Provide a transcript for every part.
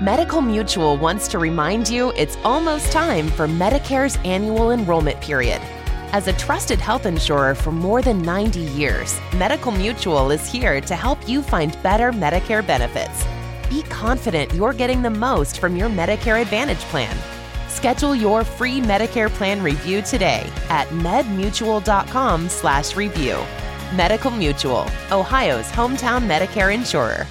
Medical Mutual wants to remind you it's almost time for Medicare's annual enrollment period. As a trusted health insurer for more than 90 years, Medical Mutual is here to help you find better Medicare benefits. Be confident you're getting the most from your Medicare Advantage plan. Schedule your free Medicare plan review today at medmutual.com/review. Medical Mutual, Ohio's hometown Medicare insurer.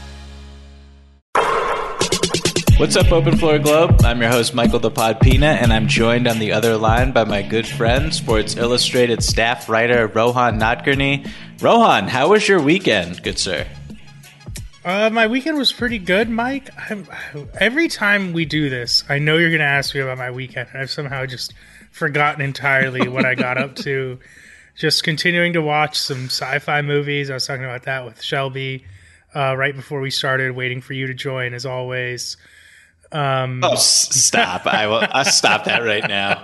What's up, Open Floor Globe? I'm your host, Michael the Pod Pina, and I'm joined on the other line by my good friend, Sports Illustrated staff writer Rohan Nadkarni. Rohan, how was your weekend, good sir? My weekend was pretty good, Mike. Every time we do this, I know you're going to ask me about my weekend, and I've somehow just forgotten entirely what I got up to. Just continuing to watch some sci-fi movies. I was talking about that with Shelby right before we started, waiting for you to join, as always. Stop. I'll stop that right now.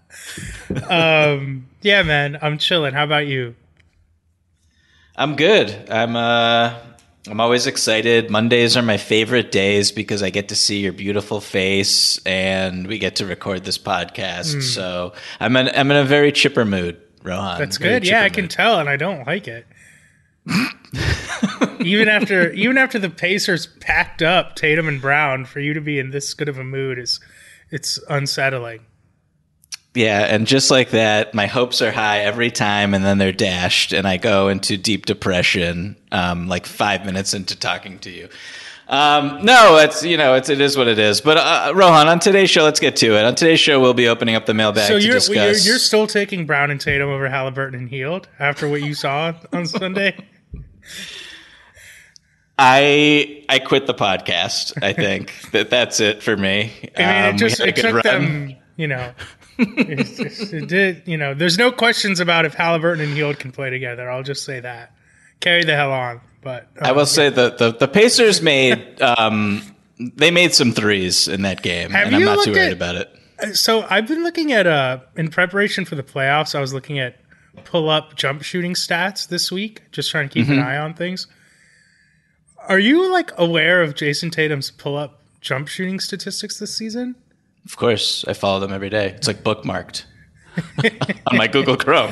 Yeah, man, I'm chilling. How about you? I'm good. I'm always excited. Mondays are my favorite days because I get to see your beautiful face and we get to record this podcast. So I'm in a very chipper mood, Rohan. That's good. Yeah, I can tell, and I don't like it. even after the Pacers packed up Tatum and Brown, for you to be in this good of a mood it's unsettling. Yeah, and just like that, my hopes are high every time, and then they're dashed, and I go into deep depression like 5 minutes into talking to you. No, it is what it is. But Rohan, on today's show, let's get to it. On today's show, we'll be opening up the mailbag to discuss. You're still taking Brown and Tatum over Halliburton and Hield after what you saw on Sunday? I quit the podcast. I think that's it for me. I mean, it took them, it did, there's no questions about if Halliburton and Hield can play together. I'll just say that. Carry the hell on. But I will say the Pacers made they made some threes in that game, and I'm not too worried about it. So I've been looking at in preparation for the playoffs, I was looking at pull-up jump shooting stats this week, just trying to keep an eye on things. Are you aware of Jason Tatum's pull-up jump shooting statistics this season? Of course, I follow them every day. It's bookmarked on my Google Chrome.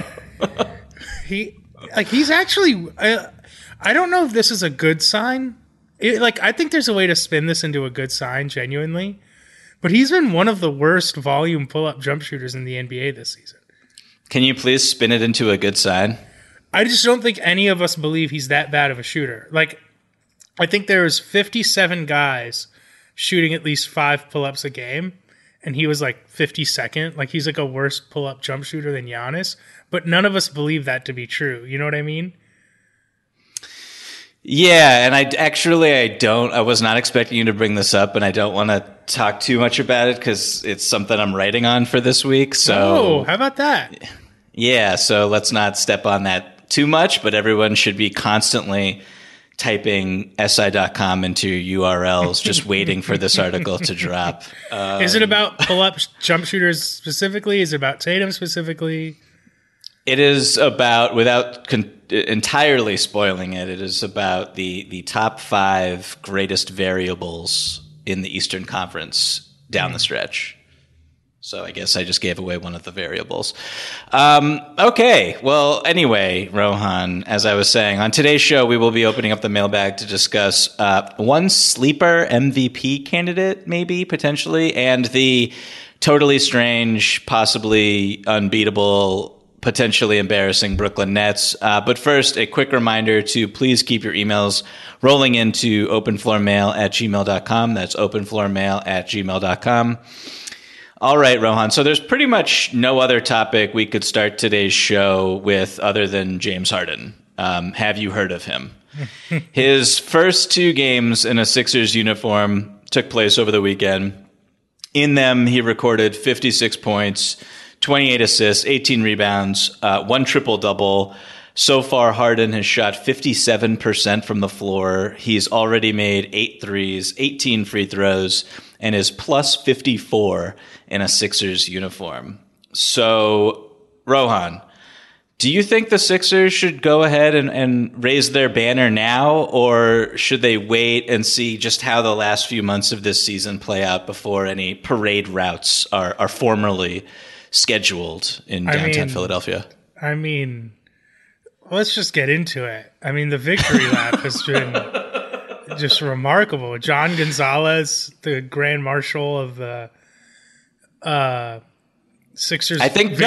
He's actually. I don't know if this is a good sign. I think there's a way to spin this into a good sign, genuinely. But he's been one of the worst volume pull-up jump shooters in the NBA this season. Can you please spin it into a good sign? I just don't think any of us believe he's that bad of a shooter. I think there's 57 guys shooting at least 5 pull-ups a game, and he was 52nd. He's a worse pull-up jump shooter than Giannis. But none of us believe that to be true. You know what I mean? Yeah, and I don't. I was not expecting you to bring this up, and I don't want to talk too much about it because it's something I'm writing on for this week. So, how about that? Yeah, so let's not step on that too much, but everyone should be constantly typing SI.com into your URLs, just waiting for this article to drop. Is it about pull-up jump shooters specifically? Is it about Tatum specifically? It is about, without entirely spoiling it, it is about the top 5 greatest variables in the Eastern Conference down the stretch. So I guess I just gave away one of the variables. Okay. Well, anyway, Rohan, as I was saying, on today's show, we will be opening up the mailbag to discuss one sleeper MVP candidate, maybe, potentially, and the totally strange, possibly unbeatable, potentially embarrassing Brooklyn Nets. But first, a quick reminder to please keep your emails rolling into openfloormail@gmail.com. That's openfloormail@gmail.com. All right, Rohan. So there's pretty much no other topic we could start today's show with other than James Harden. Have you heard of him? His first 2 games in a Sixers uniform took place over the weekend. In them, he recorded 56 points, 28 assists, 18 rebounds, 1 triple-double. So far, Harden has shot 57% from the floor. He's already made 8 threes, 18 free throws, and is plus 54 in a Sixers uniform. So, Rohan, Do you think the Sixers should go ahead and raise their banner now, or should they wait and see just how the last few months of this season play out before any parade routes are formally scheduled in downtown Philadelphia? I mean, let's just get into it. I mean, the victory lap has been just remarkable. John Gonzalez, the Grand Marshal of the Sixers. I think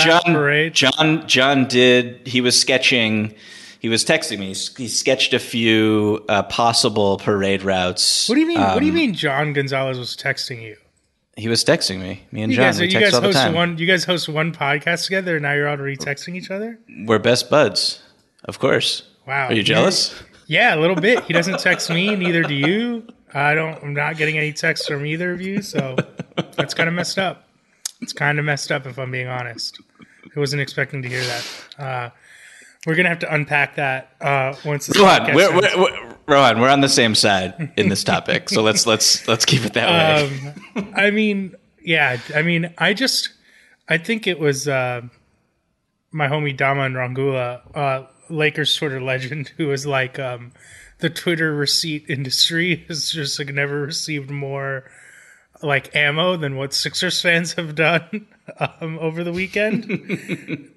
John did. He was sketching. He was texting me. He sketched a few possible parade routes. What do you mean? What do you mean? John Gonzalez was texting you? He was texting me. Me and John. We text all the time. You guys host one podcast together, and now you're already texting each other. We're best buds, of course. Wow. Are you jealous? Yeah, a little bit. He doesn't text me, neither do you. I'm not getting any texts from either of you, so that's kind of messed up. It's kind of messed up, if I'm being honest. I wasn't expecting to hear that. We're gonna have to unpack that once. Rohan, we're on the same side in this topic, so let's keep it that way. I mean, yeah. I mean, I think it was my homie Daman Rangula, Lakers Twitter legend, who was like, the Twitter receipt industry has just like never received more like ammo than what Sixers fans have done over the weekend.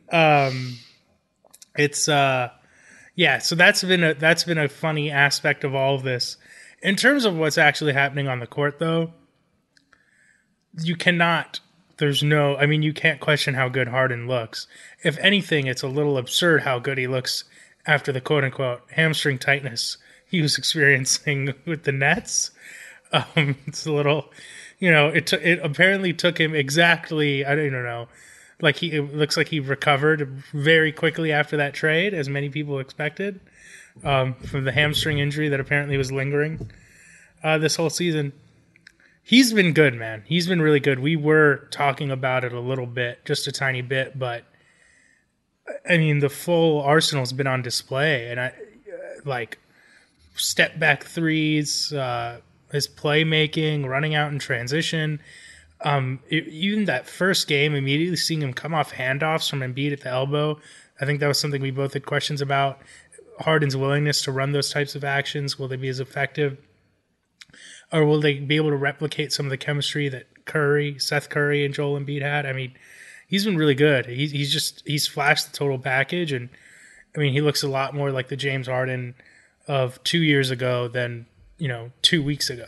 It's yeah, so that's been a funny aspect of all of this. In terms of what's actually happening on the court, though, you can't question how good Harden looks. If anything, it's a little absurd how good he looks after the quote-unquote hamstring tightness he was experiencing with the Nets. It's a little, it apparently took him exactly, I don't know, it looks like he recovered very quickly after that trade, as many people expected, from the hamstring injury that apparently was lingering this whole season. He's been good, man. He's been really good. We were talking about it a little bit, just a tiny bit, but I mean, the full arsenal's been on display, and step back threes, his playmaking, running out in transition. Even that first game, immediately seeing him come off handoffs from Embiid at the elbow, I think that was something we both had questions about. Harden's willingness to run those types of actions, will they be as effective? Or will they be able to replicate some of the chemistry that Seth Curry and Joel Embiid had? I mean, he's been really good. He's flashed the total package, and I mean, he looks a lot more like the James Harden of 2 years ago than 2 weeks ago.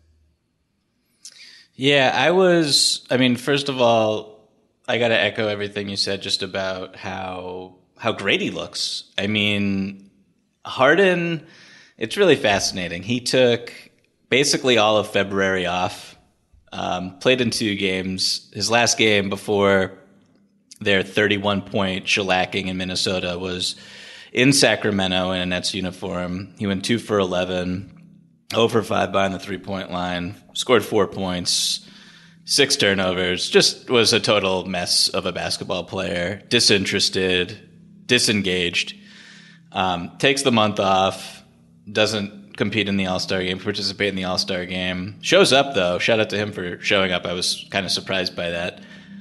Yeah, first of all, I got to echo everything you said just about how great he looks. I mean, Harden, it's really fascinating. He took basically all of February off, played in 2 games. His last game before their 31-point shellacking in Minnesota was in Sacramento in a Nets uniform. He went 2 for 11. 0 for 5 behind the 3-point line, scored 4 points, 6 turnovers, just was a total mess of a basketball player, disinterested, disengaged, takes the month off, doesn't compete in the All-Star game, participate in the All-Star game, shows up though, shout out to him for showing up, I was kind of surprised by that.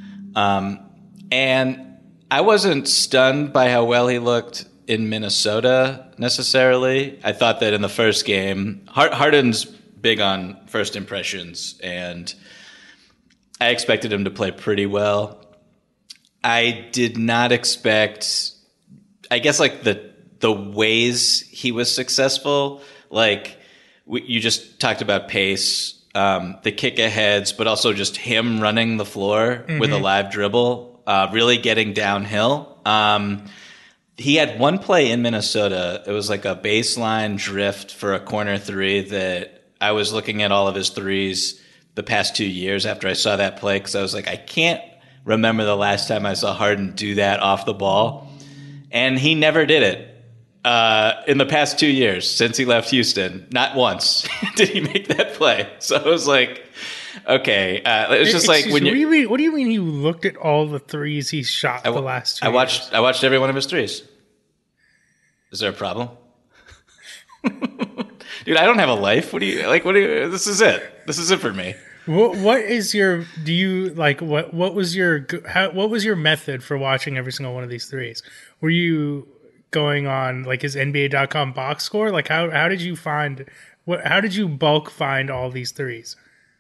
And I wasn't stunned by how well he looked in Minnesota necessarily. I thought that in the first game, Harden's big on first impressions, and I expected him to play pretty well. I did not expect, I guess, like the ways he was successful. Like you just talked about pace, the kick aheads, but also just him running the floor with a live dribble, really getting downhill. He had one play in Minnesota. It was like a baseline drift for a corner 3 that I was looking at all of his threes the past 2 years after I saw that play, because I was like, I can't remember the last time I saw Harden do that off the ball. And he never did it in the past 2 years since he left Houston. Not once did he make that play. So I was like, okay. It's just like when you. What do you mean he looked at all the threes he shot the last 2 years? I watched every one of his threes. Is there a problem? Dude, I don't have a life. What do you? This is it. This is it for me. What is your? Do you like what? What was your? What was your method for watching every single one of these threes? Were you going on like his NBA.com box score? Like how did you find what? How did you bulk find all these threes?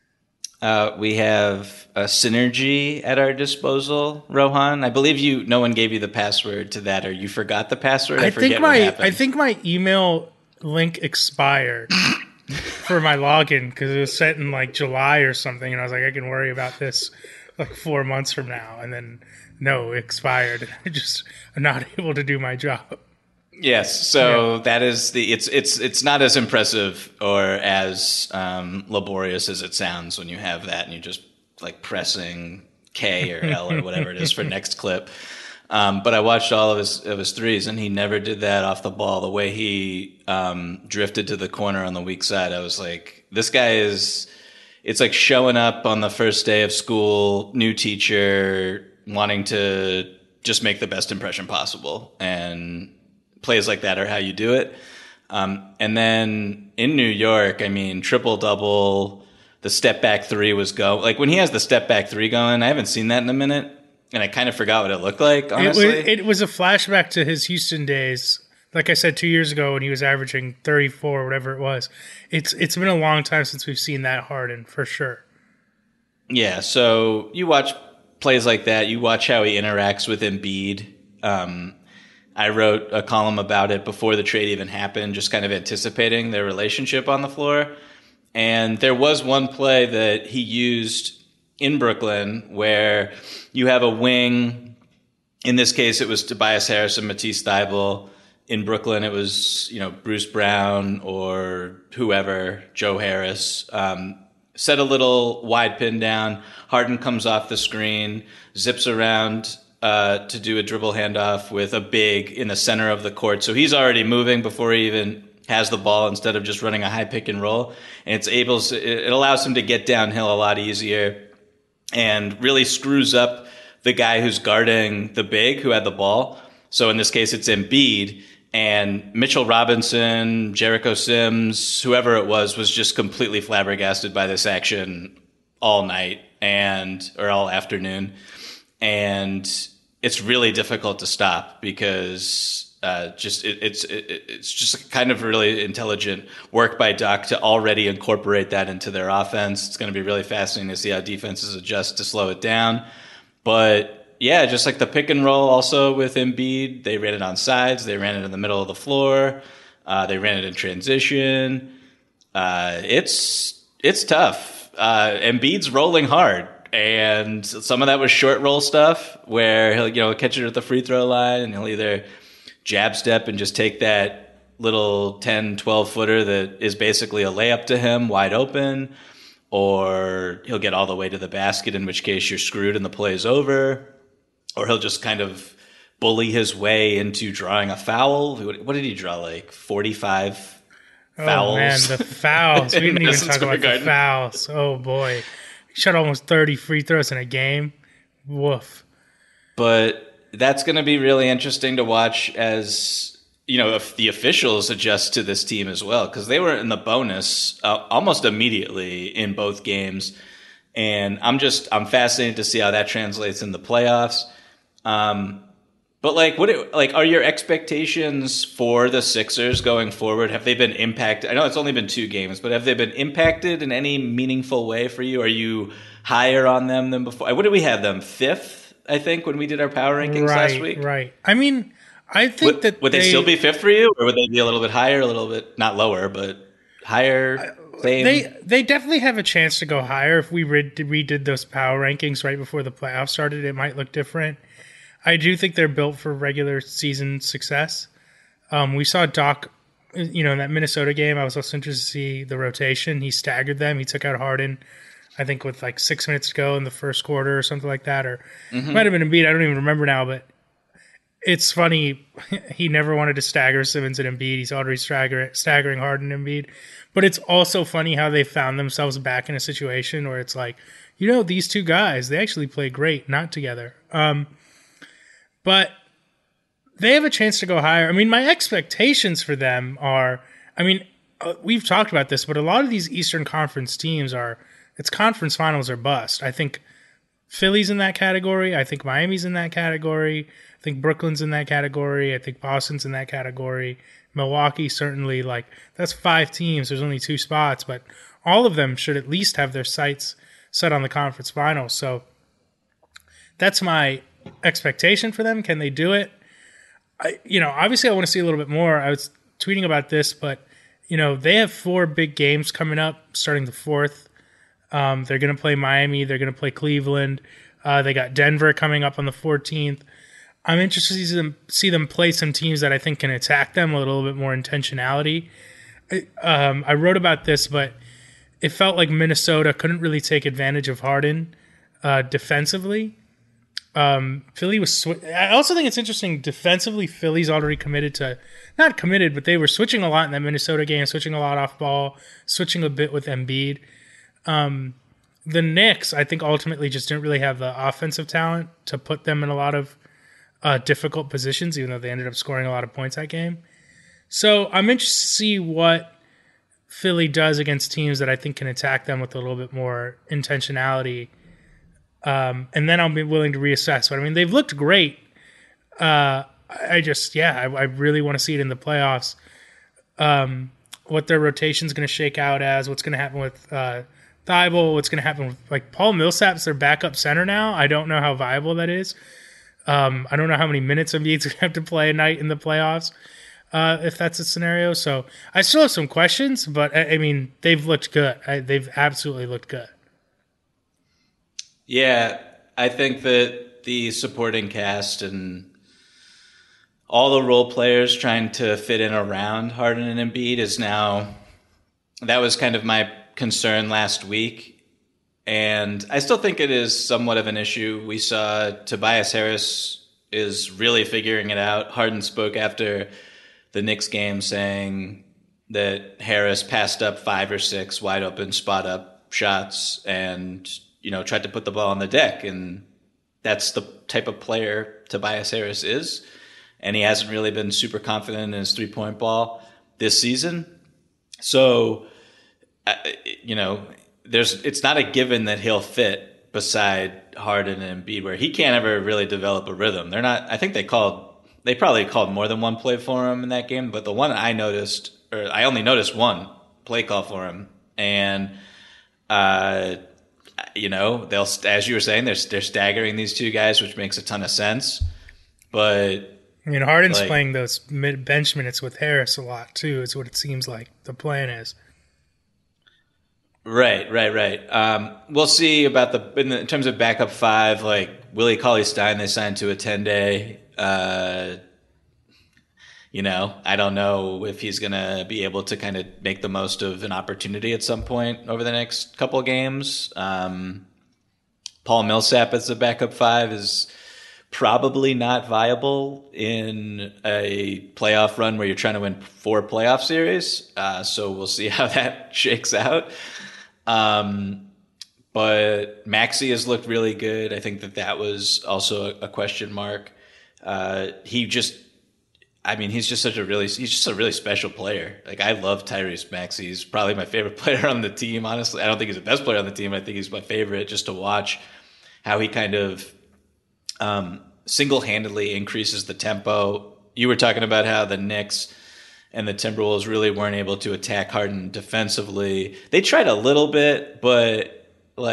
We have a Synergy at our disposal, Rohan. I believe no one gave you the password to that, or you forgot the password. I forget what happened. I think my email link expired for my login because it was set in like July or something, and I was like, I can worry about this like 4 months from now, and then no, it expired. I'm not able to do my job. Yes, so that is it's not as impressive or as laborious as it sounds when you have that and you're just like pressing K or L or whatever it is for next clip. But I watched all of his threes, and he never did that off the ball. The way he drifted to the corner on the weak side, I was like, this guy is. It's like showing up on the first day of school, new teacher, wanting to just make the best impression possible, and plays like that are how you do it. And then in New York, I mean, triple-double, the step-back three was go. Like, when he has the step-back three going, I haven't seen that in a minute, and I kind of forgot what it looked like, honestly. It was a flashback to his Houston days. Like I said, 2 years ago when he was averaging 34 or whatever it was. It's been a long time since we've seen that Harden, for sure. Yeah, so you watch plays like that. You watch how he interacts with Embiid. I wrote a column about it before the trade even happened, just kind of anticipating their relationship on the floor. And there was one play that he used in Brooklyn where you have a wing. In this case, it was Tobias Harris and Matisse Thybulle. In Brooklyn, it was, Bruce Brown or whoever, Joe Harris. Set a little wide pin down. Harden comes off the screen, zips around to do a dribble handoff with a big in the center of the court. So he's already moving before he even has the ball instead of just running a high pick and roll. And it allows him to get downhill a lot easier and really screws up the guy who's guarding the big who had the ball. So in this case, it's Embiid. And Mitchell Robinson, Jericho Sims, whoever it was just completely flabbergasted by this action all night or all afternoon. And it's really difficult to stop because it's just kind of really intelligent work by Doc to already incorporate that into their offense. It's going to be really fascinating to see how defenses adjust to slow it down. But yeah, just like the pick and roll also with Embiid, they ran it on sides, they ran it in the middle of the floor, they ran it in transition. It's tough. Embiid's rolling hard. And some of that was short roll stuff where he'll catch it at the free throw line and he'll either jab step and just take that little 10, 12 footer that is basically a layup to him wide open, or he'll get all the way to the basket, in which case you're screwed and the play's over, or he'll just kind of bully his way into drawing a foul. What did he draw, like 45 fouls? Oh man, the fouls. We didn't even talk about the fouls. Oh boy. Shot almost 30 free throws in a game. Woof. But that's going to be really interesting to watch as, if the officials adjust to this team as well, because they were in the bonus almost immediately in both games. And I'm fascinated to see how that translates in the playoffs. But are your expectations for the Sixers going forward? Have they been impacted? I know it's only been 2 games, but have they been impacted in any meaningful way for you? Are you higher on them than before? What did we have them? 5th, I think, when we did our power rankings last week? Right. I mean, I think would they still be 5th for you, or would they be a little bit higher, a little bit not lower, but higher? Same? They definitely have a chance to go higher. If we redid those power rankings right before the playoffs started, it might look different. I do think they're built for regular season success. We saw Doc, in that Minnesota game. I was also interested to see the rotation. He staggered them. He took out Harden, I think, with like 6 minutes to go in the first quarter or something like that. Or might have been Embiid. I don't even remember now. But it's funny. He never wanted to stagger Simmons and Embiid. He's already staggering Harden and Embiid. But it's also funny how they found themselves back in a situation where it's like, these two guys, they actually play great, not together. But they have a chance to go higher. I mean, my expectations for them are, we've talked about this, but a lot of these Eastern Conference teams are It's conference finals or bust. I think Philly's in that category. I think Miami's in that category. I think Brooklyn's in that category. I think Boston's in that category. Milwaukee, certainly, like, that's 5 teams. There's only 2 spots, but all of them should at least have their sights set on the conference finals. So that's my expectation for them. Can they do it? Obviously I want to see a little bit more. I was tweeting about this, but, they have 4 big games coming up starting the 4th. They're going to play Miami. They're going to play Cleveland. They got Denver coming up on the 14th. I'm interested to see them play some teams that I think can attack them with a little bit more intentionality. I wrote about this, but it felt like Minnesota couldn't really take advantage of Harden defensively. Philly was. I also think it's interesting defensively. Philly's already not committed, but they were switching a lot in that Minnesota game, switching a lot off ball, switching a bit with Embiid. The Knicks, I think, ultimately just didn't really have the offensive talent to put them in a lot of difficult positions, even though they ended up scoring a lot of points that game. So I'm interested to see what Philly does against teams that I think can attack them with a little bit more intentionality. And then I'll be willing to reassess. But, they've looked great. I really want to see it in the playoffs. What their rotation is going to shake out as, what's going to happen with Thibault, what's going to happen with, like, Paul Millsap's their backup center now. I don't know how viable that is. I don't know how many minutes Embiid's going to have to play a night in the playoffs, if that's a scenario. So I still have some questions, but, they've looked good. They've absolutely looked good. Yeah, I think that the supporting cast and all the role players trying to fit in around Harden and Embiid is now – that was kind of my concern last week. And I still think it is somewhat of an issue. We saw Tobias Harris is really figuring it out. Harden spoke after the Knicks game saying that Harris passed up 5 or 6 wide open spot up shots and, tried to put the ball on the deck. And that's the type of player Tobias Harris is. And he hasn't really been super confident in his 3-point ball this season. So, it's not a given that he'll fit beside Harden and Embiid, where he can't ever really develop a rhythm. They're not. I think they probably called more than one play for him in that game, but the one I noticed, or I only noticed one play call for him, and they'll, as you were saying, they're staggering these 2 guys, which makes a ton of sense. But Harden's playing those bench minutes with Harris a lot too. Is what it seems like the plan is. Right. We'll see about in terms of backup 5, like Willie Cauley-Stein, they signed to a 10-day. I don't know if he's going to be able to kind of make the most of an opportunity at some point over the next couple of games. Paul Millsap as the backup 5 is probably not viable in a playoff run where you're trying to win 4 playoff series. So we'll see how that shakes out. But Maxey has looked really good. I think that was also a question mark. He's just a really special player. Like, I love Tyrese Maxey. He's probably my favorite player on the team, honestly. I don't think he's the best player on the team. I think he's my favorite, just to watch how he kind of, single-handedly increases the tempo. You were talking about how the Knicks and the Timberwolves really weren't able to attack Harden defensively. They tried a little bit, but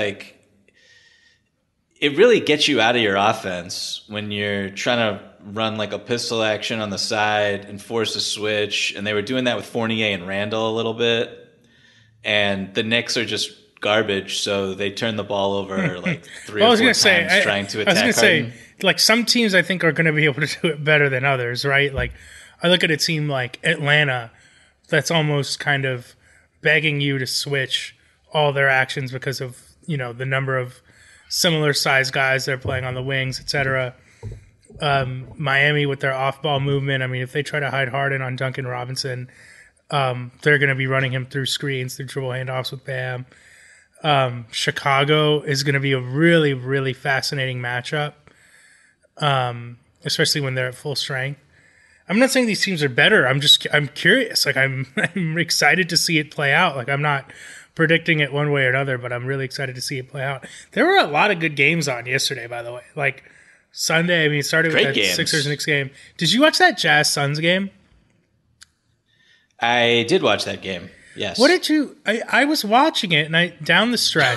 it really gets you out of your offense when you're trying to run like a pistol action on the side and force a switch. And they were doing that with Fournier and Randall a little bit. And the Knicks are just garbage, so they turn the ball over like 3 or 4 times trying to attack Harden. I was going to say, like, some teams I think are going to be able to do it better than others, right? Like, I look at a team like Atlanta that's almost kind of begging you to switch all their actions because of, the number of similar size guys that are playing on the wings, etc. Miami with their off-ball movement. If they try to hide Harden on Duncan Robinson, they're going to be running him through screens, through dribble handoffs with Bam. Chicago is going to be a really, really fascinating matchup, especially when they're at full strength. I'm not saying these teams are better. I'm curious. Like, I'm excited to see it play out. Like, I'm not predicting it one way or another, but I'm really excited to see it play out. There were a lot of good games on yesterday, by the way. Like Sunday, I mean, it started with that Sixers-Knicks game. Did you watch that Jazz-Suns game? I did watch that game, yes. What did you... I was watching it, and down the stretch,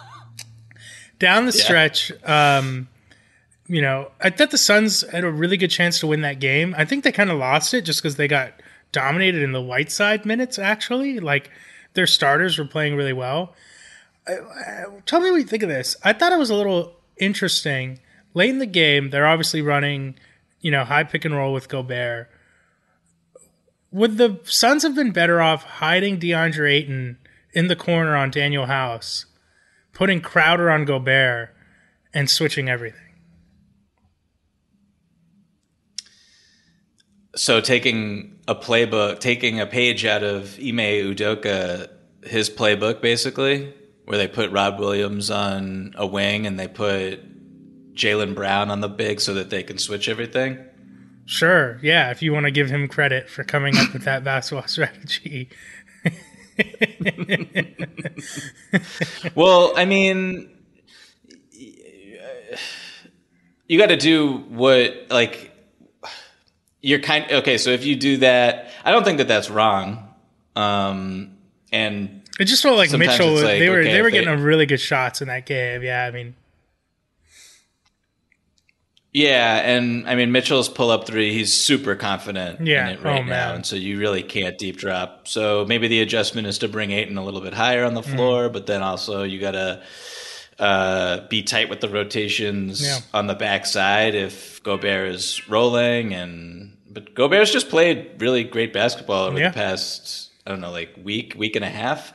you know, I thought the Suns had a really good chance to win that game. I think they kind of lost it just because they got dominated in the Whiteside minutes, actually. Like, their starters were playing really well. Tell me what you think of this. I thought it was a little interesting. Late in the game, they're obviously running, you know, high pick and roll with Gobert. Would the Suns have been better off hiding DeAndre Ayton in the corner on Daniel House, putting Crowder on Gobert, and switching everything? So taking a page out of Ime Udoka, his playbook, basically, where they put Rob Williams on a wing and they put Jaylen Brown on the big so that they can switch everything? Sure, yeah, if you want to give him credit for coming up with that basketball strategy. Well, I mean, you got to do what, like... Okay, so if you do that, I don't think that that's wrong. And it just felt like Mitchell, like, they were getting really good shots in that game. Yeah, I mean. Yeah, and I mean, Mitchell's pull-up three, he's super confident in it right now, and so you really can't deep drop. So maybe the adjustment is to bring Ayton a little bit higher on the floor, but then also you got to be tight with the rotations on the backside if Gobert is rolling. But Gobert's just played really great basketball over the past, I don't know, like week and a half.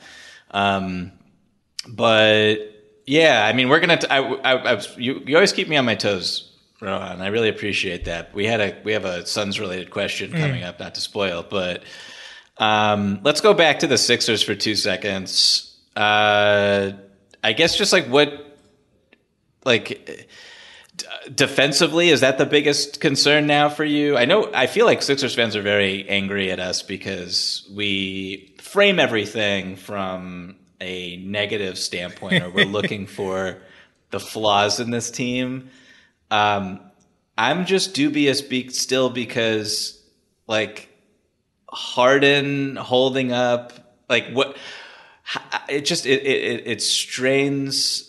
But yeah, I mean, we're going to, you always keep me on my toes, Rohan. I really appreciate that. We have a Suns related question coming up, not to spoil, but let's go back to the Sixers for 2 seconds. I guess just defensively, is that the biggest concern now for you? I feel like Sixers fans are very angry at us because we frame everything from a negative standpoint, or we're looking for the flaws in this team. I'm just dubious still because, like, Harden holding up, like, what it strains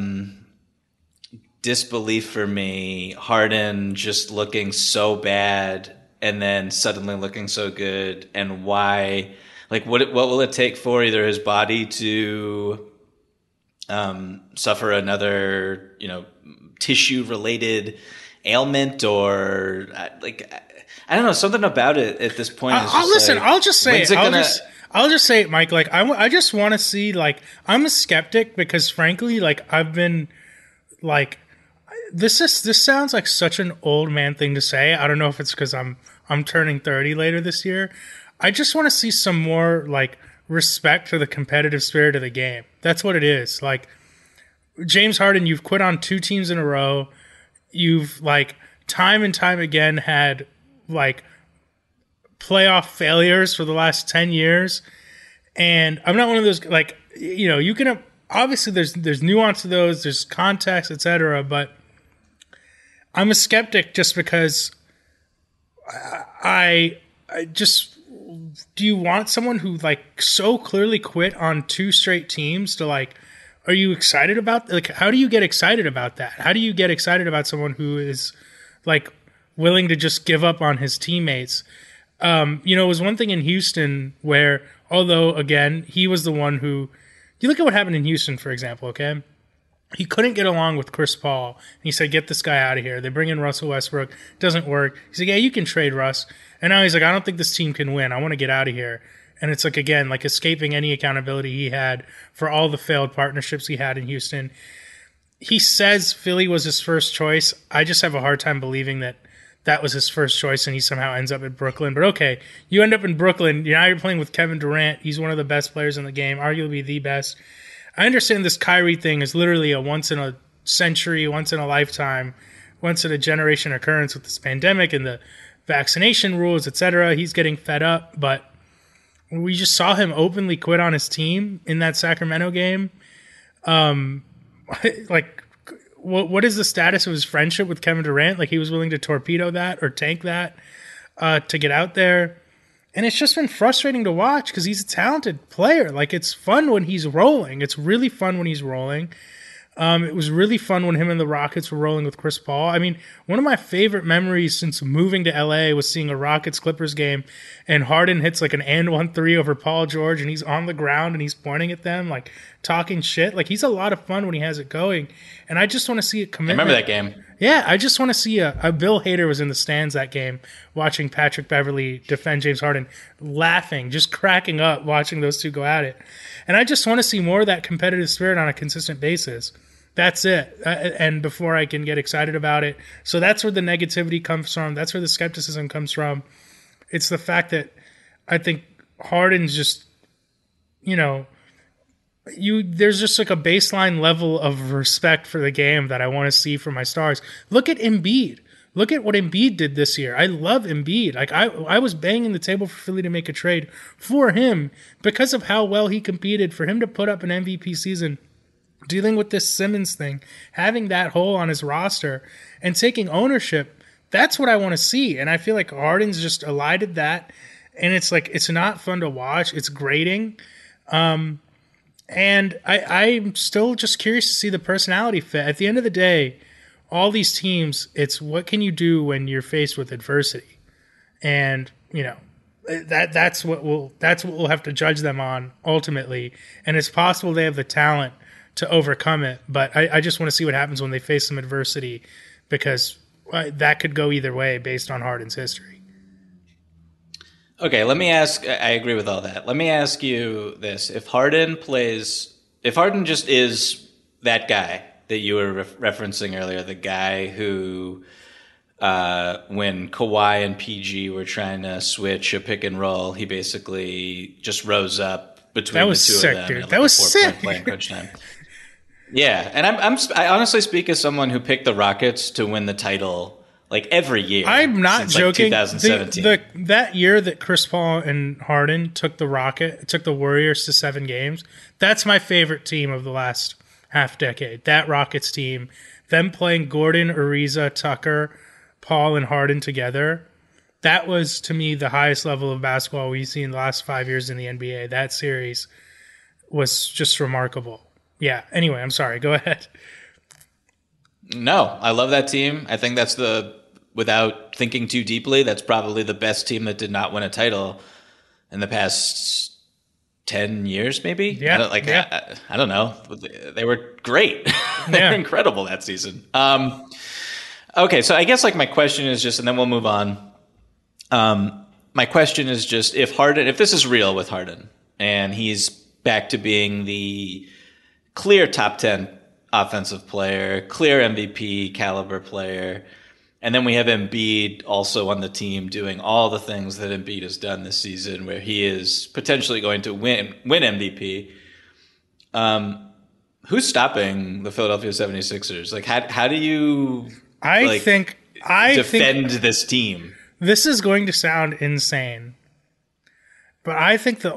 disbelief for me. Harden just looking so bad and then suddenly looking so good, and why? Like, what will it take for either his body to suffer another, tissue related ailment, or I don't know, something about it at this point. I'll just say it, Mike. Like, I just want to see, like, I'm a skeptic because, frankly, like, I've been like, this sounds like such an old man thing to say. I don't know if it's because I'm turning 30 later this year. I just want to see some more, like, respect for the competitive spirit of the game. That's what it is. Like, James Harden, you've quit on 2 teams in a row. You've, like, time and time again had, like, playoff failures for the last 10 years. And I'm not one of those, like, you can, obviously there's nuance to those, there's context, etc. But I'm a skeptic just because I just, do you want someone who, like, so clearly quit on 2 straight teams to, like, are you excited about, like, how do you get excited about that? How do you get excited about someone who is, like, willing to just give up on his teammates? It was one thing in Houston where, although, again, he was the one who, you look at what happened in Houston, for example, okay? He couldn't get along with Chris Paul. And he said, get this guy out of here. They bring in Russell Westbrook. Doesn't work. He's like, yeah, you can trade Russ. And now he's like, I don't think this team can win. I want to get out of here. And it's like, again, like, escaping any accountability he had for all the failed partnerships he had in Houston. He says Philly was his first choice. I just have a hard time believing that was his first choice and he somehow ends up in Brooklyn. But okay, you end up in Brooklyn. Now you're playing with Kevin Durant. He's one of the best players in the game, arguably the best. I understand this Kyrie thing is literally a once in a century, once in a lifetime, once in a generation occurrence with this pandemic and the vaccination rules, etc. He's getting fed up. But We just saw him openly quit on his team in that Sacramento game. Like, what is the status of his friendship with Kevin Durant? Like, he was willing to torpedo that or tank that to get out there. And it's just been frustrating to watch because he's a talented player. Like, it's fun when he's rolling. It's really fun when he's rolling. It was really fun when him and the Rockets were rolling with Chris Paul. I mean, one of my favorite memories since moving to LA was seeing a Rockets-Clippers game, and Harden hits like an and-one three over Paul George, and he's on the ground and he's pointing at them, like talking shit. Like, he's a lot of fun when he has it going, and I just want to see it commitment. I remember that game. Yeah, I just want to see a Bill Hader was in the stands that game watching Patrick Beverley defend James Harden, laughing, just cracking up watching those two go at it. And I just want to see more of that competitive spirit on a consistent basis. That's it. And before I can get excited about it. So that's where the negativity comes from. That's where the skepticism comes from. It's the fact that I think Harden's just, there's just like a baseline level of respect for the game that I want to see from my stars. Look at Embiid. Look at what Embiid did this year. I love Embiid. Like I was banging the table for Philly to make a trade for him because of how well he competed, for him to put up an MVP season, dealing with this Simmons thing, having that hole on his roster and taking ownership. That's what I want to see. And I feel like Harden's just elided that. And it's like, it's not fun to watch. It's grating. And I'm still just curious to see the personality fit. At the end of the day, all these teams, it's what can you do when you're faced with adversity, and that's what we'll have to judge them on ultimately. And it's possible they have the talent to overcome it, but I just want to see what happens when they face some adversity, because that could go either way based on Harden's history. Okay, let me ask. I agree with all that. Let me ask you this: if Harden just is that guy that you were referencing earlier, the guy who, when Kawhi and PG were trying to switch a pick and roll, he basically just rose up between the two sick, of them. Dude. At that was sick. Playing coach time. Yeah, and I honestly speak as someone who picked the Rockets to win the title like every year. I'm not since, joking. Like 2017. That year that Chris Paul and Harden took the Warriors to 7 games, that's my favorite team of the last half decade. That Rockets team, them playing Gordon, Ariza, Tucker, Paul, and Harden together, that was, to me, the highest level of basketball we've seen in the last 5 years in the NBA. That series was just remarkable. Yeah, anyway, I'm sorry. Go ahead. No, I love that team. I think that's without thinking too deeply, that's probably the best team that did not win a title in the past 10 years, maybe? Yeah. I don't know. They were great. They were incredible that season. Okay, so I guess like my question is just, and then we'll move on. My question is just, if this is real with Harden and he's back to being the clear top 10 offensive player, clear MVP caliber player, and then we have Embiid also on the team doing all the things that Embiid has done this season, where he is potentially going to win MVP. Who's stopping the Philadelphia 76ers? Like, how do you defend this team? This is going to sound insane, but I think the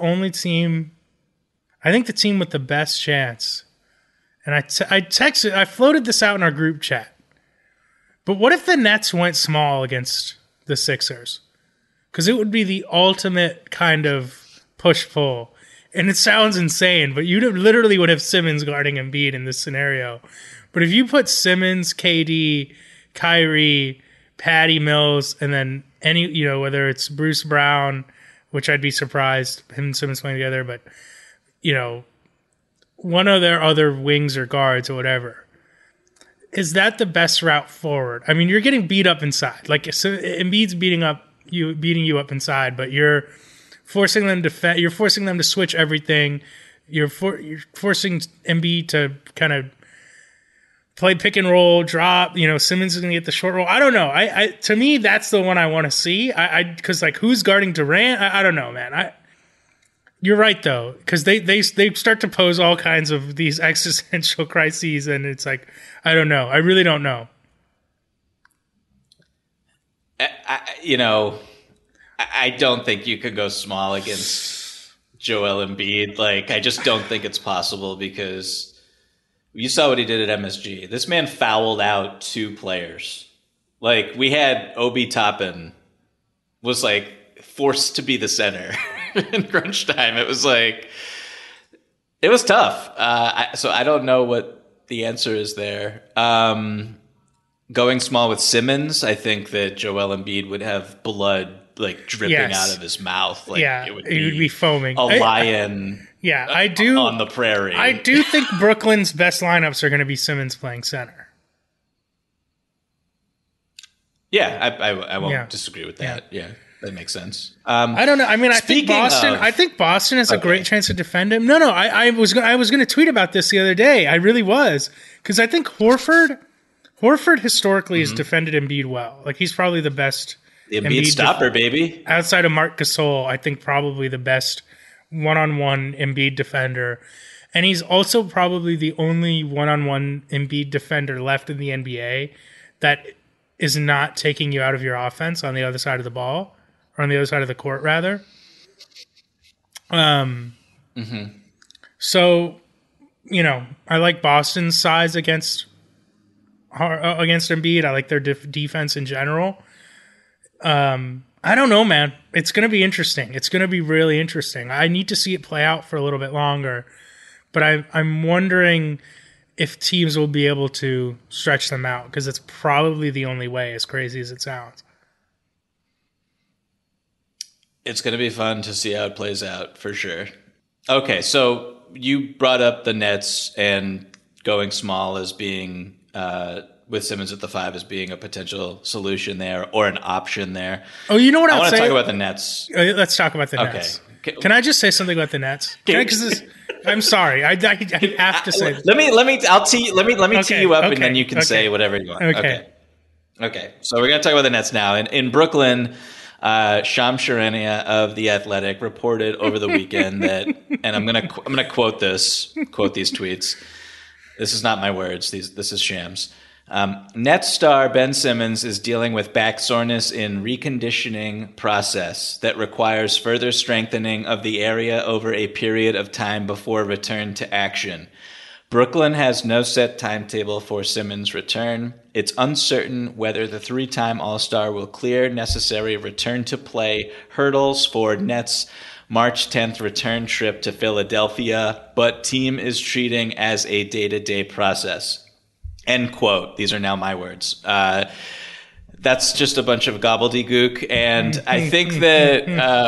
team with the best chance, and I floated this out in our group chat, but what if the Nets went small against the Sixers? Because it would be the ultimate kind of push-pull. And it sounds insane, but you literally would have Simmons guarding Embiid in this scenario. But if you put Simmons, KD, Kyrie, Patty Mills, and then whether it's Bruce Brown, which I'd be surprised, him and Simmons playing together, but, one of their other wings or guards or whatever, is that the best route forward? I mean, you're getting beat up inside. Like, so Embiid's beating you up inside, but you're forcing them to you're forcing them to switch everything. You're forcing Embiid to kind of play pick and roll, drop. Simmons is going to get the short roll. I don't know. To me, that's the one I want to see. Because who's guarding Durant? I don't know, man. You're right though, because they start to pose all kinds of these existential crises, and it's like, I don't know. I really don't know. I don't think you could go small against Joel Embiid. Like, I just don't think it's possible because you saw what he did at MSG. This man fouled out 2 players. Like, we had Obi Toppin was like forced to be the center in crunch time. It was like, it was tough. So I don't know what the answer is there. Going small with Simmons, I think that Joel Embiid would have blood like dripping out of his mouth. Like, yeah, it would be foaming. A lion. I do on the prairie. I do think Brooklyn's best lineups are going to be Simmons playing center. Yeah, I won't disagree with that. Yeah, that makes sense. I don't know. I mean, I think Boston has a great chance to defend him. No, I was going to tweet about this the other day. I really was, because I think Horford historically has defended Embiid well. Like, he's probably the best. The Embiid stopper, baby. Outside of Marc Gasol, I think probably the best one-on-one Embiid defender. And he's also probably the only one-on-one Embiid defender left in the NBA that is not taking you out of your offense on the other side of the ball, or on the other side of the court, rather. So, I like Boston's size against Embiid. I like their defense in general. I don't know, man. It's going to be interesting. It's going to be really interesting. I need to see it play out for a little bit longer. But I'm wondering if teams will be able to stretch them out, because it's probably the only way, as crazy as it sounds. It's going to be fun to see how it plays out, for sure. Okay, so you brought up the Nets and going small as being with Simmons at the 5 as being a potential solution there, or an option there. Oh, you know what I want to talk about the Nets. Let's talk about the Nets. Can I just say something about the Nets? I'm sorry. I have to say. Let me tee you up, and then you can say whatever you want. Okay. So we're going to talk about the Nets now. In Brooklyn, Shams Charania of The Athletic reported over the weekend that, and I'm going to quote these tweets. This is not my words. This is Shams. Nets star Ben Simmons is dealing with back soreness in reconditioning process that requires further strengthening of the area over a period of time before return to action. Brooklyn has no set timetable for Simmons' return. It's uncertain whether the 3-time All-Star will clear necessary return to play hurdles for Nets' March 10th return trip to Philadelphia, but team is treating as a day-to-day process. End quote. These are now my words. That's just a bunch of gobbledygook, and I think that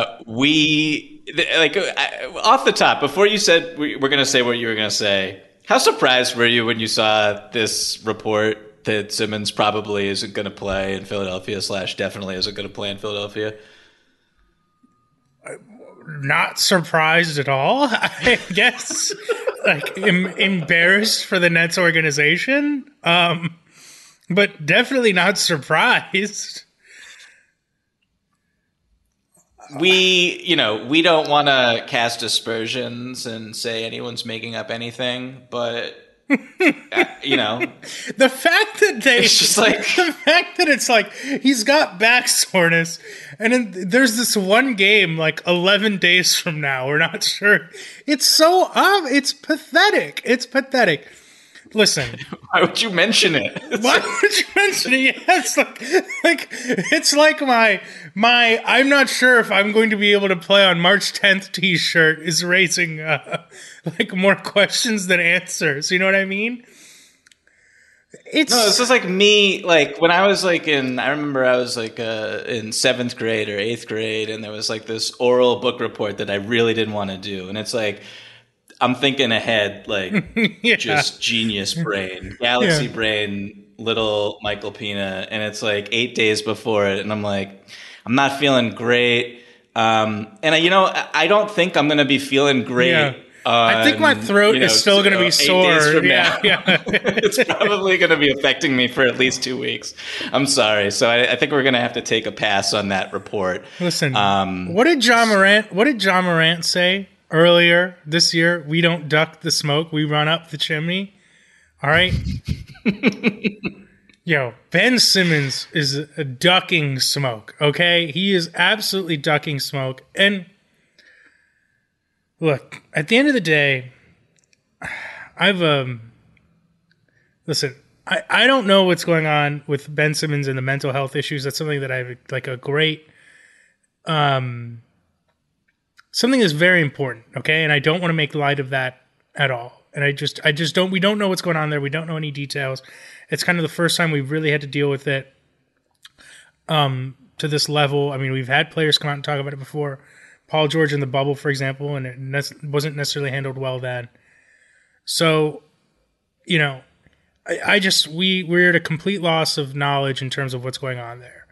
off the top, before you said we're going to say what you were going to say, how surprised were you when you saw this report that Simmons probably isn't going to play in Philadelphia / definitely isn't going to play in Philadelphia? Not surprised at all, I guess. Embarrassed for the Nets organization, but definitely not surprised. We don't want to cast aspersions and say anyone's making up anything, but the fact that it's like he's got back soreness, and then there's this one game like 11 days from now. We're not sure. It's so it's pathetic. It's pathetic. Listen, why would you mention it? Why would you mention it? Yeah, it's like my I'm not sure if I'm going to be able to play on March 10th T-shirt is raising more questions than answers. You know what I mean? This is like me, like when I was I remember I was in 7th grade or 8th grade, and there was like this oral book report that I really didn't want to do, and it's like I'm thinking ahead, just genius brain, galaxy brain, little Michael Pina, and it's like 8 days before it, and I'm like, I'm not feeling great, and I don't think I'm gonna be feeling great. Yeah. I think my throat is still going to be sore. Yeah. It's probably going to be affecting me for at least 2 weeks. I'm sorry. So I think we're going to have to take a pass on that report. Listen, what did John Morant say earlier this year? We don't duck the smoke. We run up the chimney. All right. Yo, Ben Simmons is ducking smoke. Okay. He is absolutely ducking smoke. And Look, at the end of the day, I've listen. I don't know what's going on with Ben Simmons and the mental health issues. That's something that I have like a great something that's very important. Okay, and I don't want to make light of that at all. And I just don't. We don't know what's going on there. We don't know any details. It's kind of the first time we've really had to deal with it to this level. I mean, we've had players come out and talk about it before. Paul George in the bubble, for example, and it wasn't necessarily handled well then. So, you know, we're at a complete loss of knowledge in terms of what's going on there.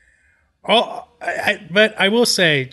But I will say,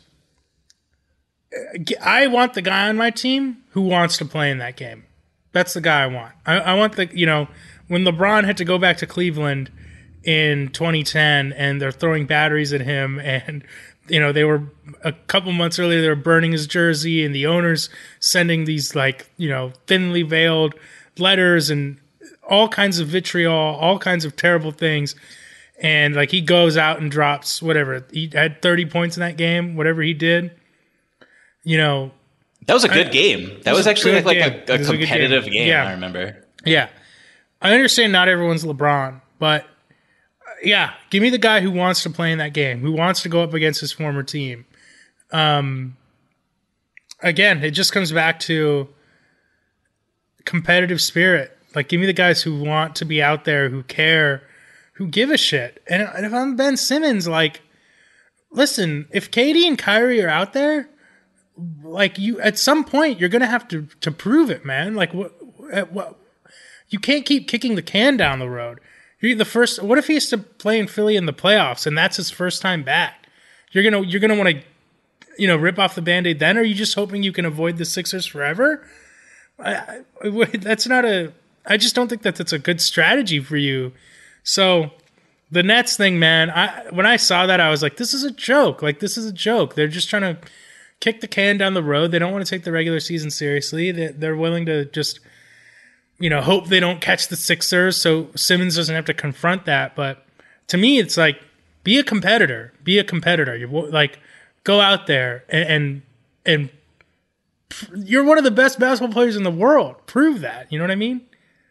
I want the guy on my team who wants to play in that game. That's the guy I want. I want when LeBron had to go back to Cleveland in 2010 and they're throwing batteries at him and, they were a couple months earlier, they were burning his jersey and the owners sending these thinly veiled letters and all kinds of vitriol, all kinds of terrible things. And he goes out and drops whatever. He had 30 points in that game, whatever he did. That was a good game. That was actually a competitive game. Yeah. I remember. Yeah. I understand not everyone's LeBron, but yeah, give me the guy who wants to play in that game, who wants to go up against his former team. Again, it just comes back to competitive spirit. Give me the guys who want to be out there, who care, who give a shit. And if I'm Ben Simmons, listen, if KD and Kyrie are out there, you at some point you're gonna have to prove it, man. What you can't keep kicking the can down the road. You're the first. What if he has to play in Philly in the playoffs and that's his first time back? You're gonna want to, rip off the Band-Aid then, or are you just hoping you can avoid the Sixers forever? That's not a. I just don't think that's a good strategy for you. So the Nets thing, man. When I saw that, I was like, this is a joke. This is a joke. They're just trying to kick the can down the road. They don't want to take the regular season seriously. They're willing to just, hope they don't catch the Sixers so Simmons doesn't have to confront that. But to me, it's be a competitor. Be a competitor. You go out there and you're one of the best basketball players in the world. Prove that. You know what I mean?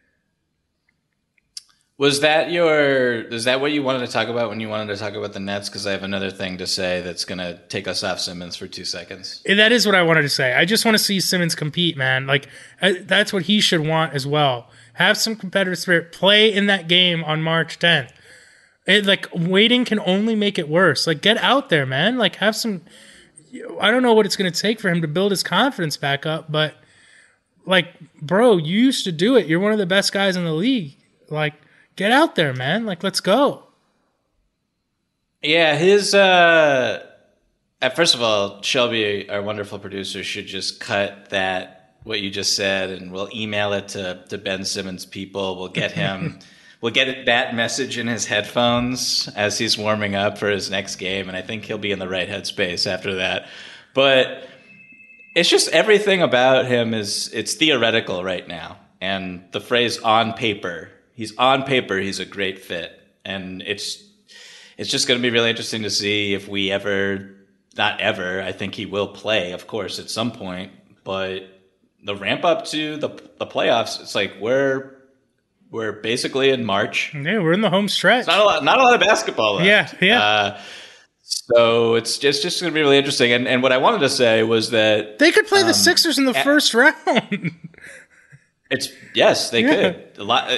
Is that what you wanted to talk about when you wanted to talk about the Nets? Because I have another thing to say that's going to take us off Simmons for 2 seconds. That is what I wanted to say. I just want to see Simmons compete, man. That's what he should want as well. Have some competitive spirit. Play in that game on March 10th. Waiting can only make it worse. Get out there, man. Have some... I don't know what it's going to take for him to build his confidence back up, but, bro, you used to do it. You're one of the best guys in the league. Get out there, man. Let's go. Yeah, his first of all, Shelby, our wonderful producer, should just cut what you just said, and we'll email it to Ben Simmons' people. We'll get him we'll get that message in his headphones as he's warming up for his next game, and I think he'll be in the right headspace after that. But it's just everything about him it's theoretical right now. And the phrase on paper, he's a great fit. And it's just going to be really interesting to see if we not ever, I think he will play, of course, at some point. But the ramp up to the playoffs, it's we're basically in March. Yeah, we're in the home stretch. It's not a lot of basketball left. Yeah. So it's just going to be really interesting. And what I wanted to say was that they could play the Sixers in the first round. Yes, they could. A lot.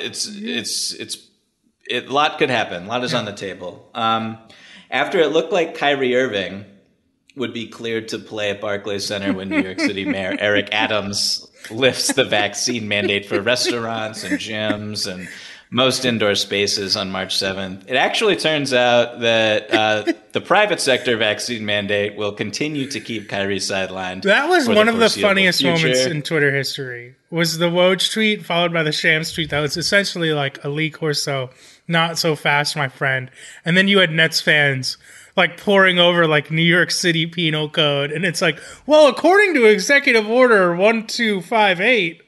A lot could happen. A lot is on the table. After it looked like Kyrie Irving would be cleared to play at Barclays Center when New York City Mayor Eric Adams lifts the vaccine mandate for restaurants and gyms and most indoor spaces on March 7th. It actually turns out that the private sector vaccine mandate will continue to keep Kyrie sidelined. That was one of the funniest moments in Twitter history. Was the Woj tweet followed by the Shams tweet that was essentially a Lee Corso, not so fast, my friend. And then you had Nets fans pouring over New York City penal code, and it's well, according to Executive Order 1258,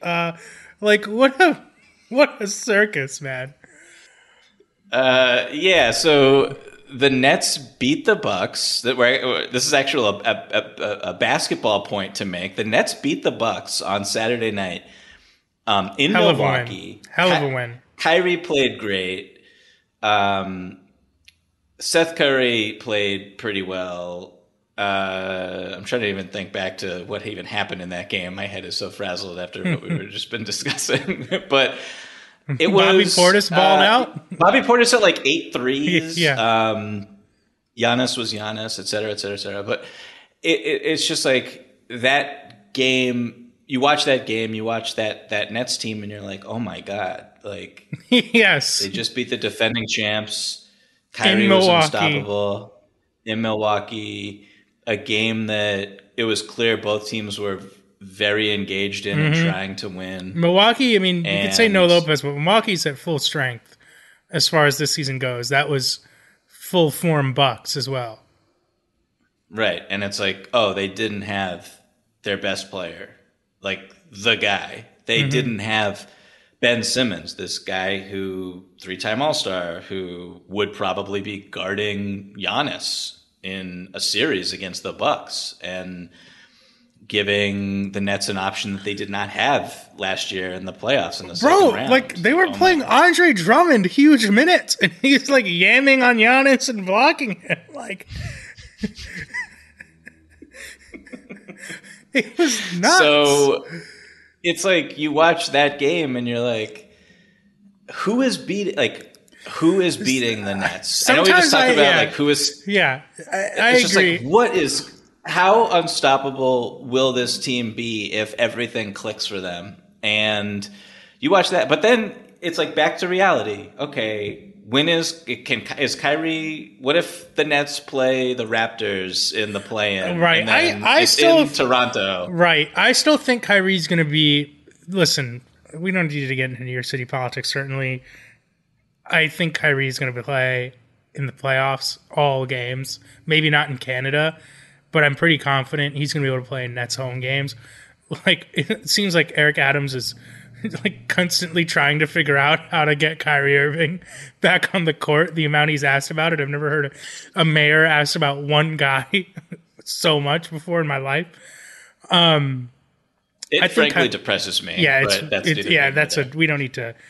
what a circus, man. Yeah, so the Nets beat the Bucks. This is actually a basketball point to make. The Nets beat the Bucks on Saturday night in Milwaukee. Hell of a win. Kyrie played great. Seth Curry played pretty well. I'm trying to even think back to what even happened in that game. My head is so frazzled after what we were just been discussing. But it was Bobby Portis balled out. Bobby Portis hit like 8 threes. Yeah. Giannis was Giannis, et cetera, et cetera, et cetera. But it's just like that game. You watch that game, you watch that Nets team, and you're like, oh my God. Like, yes. They just beat the defending champs. Kyrie was unstoppable in Milwaukee. A game that it was clear both teams were very engaged in and trying to win. Milwaukee, I mean, you could say no Lopez, but Milwaukee's at full strength as far as this season goes. That was full form Bucks as well. Right. And it's like, oh, they didn't have their best player, like the guy. They didn't have Ben Simmons, this guy who 3-time All-Star, who would probably be guarding Giannis in a series against the Bucks and giving the Nets an option that they did not have last year in the playoffs in the second round. Like they were playing Andre Drummond huge minutes, and he's like yamming on Giannis and blocking him. Like it was nuts. So it's like you watch that game and you're like, who is beating the Nets? I know we just talked about who is. Yeah, I it's just agree. Like, how unstoppable will this team be if everything clicks for them? And you watch that, but then it's like back to reality. Okay, is Kyrie? What if the Nets play the Raptors in the play-in? Right, I still in Toronto. Right, I still think Kyrie's going to be. Listen, we don't need to get into New York City politics. Certainly, I think Kyrie's going to play in the playoffs all games. Maybe not in Canada, but I'm pretty confident he's going to be able to play in Nets home games. Like it seems like Eric Adams is like constantly trying to figure out how to get Kyrie Irving back on the court. The amount he's asked about it, I've never heard a mayor asked about one guy so much before in my life. It frankly depresses me. Yeah, that's we don't need to.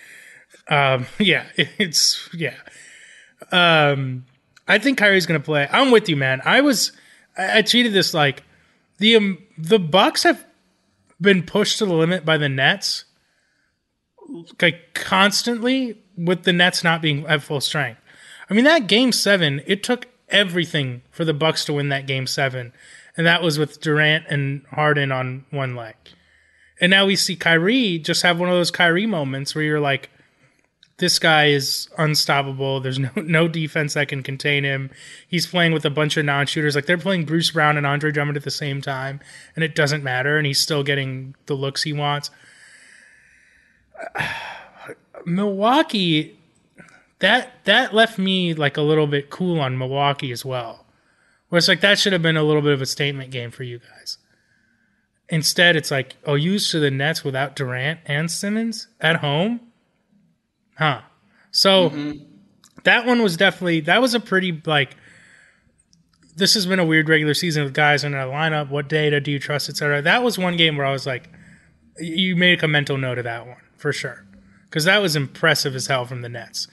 I think Kyrie's going to play. I'm with you, man. I tweeted this like the Bucks have been pushed to the limit by the Nets, like constantly, with the Nets not being at full strength. I mean, that Game 7, it took everything for the Bucks to win that Game 7, and that was with Durant and Harden on one leg. And now we see Kyrie just have one of those Kyrie moments where you're like, this guy is unstoppable. There's no defense that can contain him. He's playing with a bunch of non-shooters. Like they're playing Bruce Brown and Andre Drummond at the same time, and it doesn't matter, and he's still getting the looks he wants. Milwaukee, that left me like a little bit cool on Milwaukee as well. Where it's like that should have been a little bit of a statement game for you guys. Instead, it's like, lose to the Nets without Durant and Simmons at home? Huh. So that one was that was a pretty, like, this has been a weird regular season with guys in a lineup. What data do you trust, et cetera? That was one game where I was like, you make a mental note of that one, for sure. Because that was impressive as hell from the Nets.